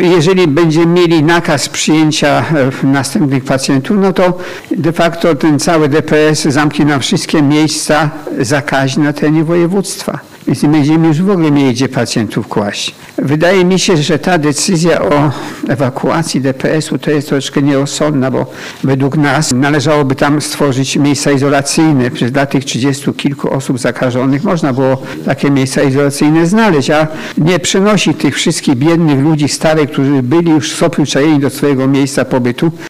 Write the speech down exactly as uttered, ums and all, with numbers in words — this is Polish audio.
jeżeli będziemy mieli nakaz przyjęcia następnych pacjentów, no to de facto ten cały D P S zamknie nam wszystkie miejsca zakaźne na terenie województwa. Więc nie będziemy już w ogóle mieli gdzie pacjentów kłaść. Wydaje mi się, że ta decyzja o ewakuacji D P S-u to jest troszeczkę nierozsądna, bo według nas należałoby tam stworzyć miejsca izolacyjne. Przecież dla tych trzydziestu kilku osób zakażonych można było takie miejsca izolacyjne znaleźć, a nie przenosić tych wszystkich biednych ludzi starych, którzy byli już przyzwyczajeni do swojego miejsca pobytu.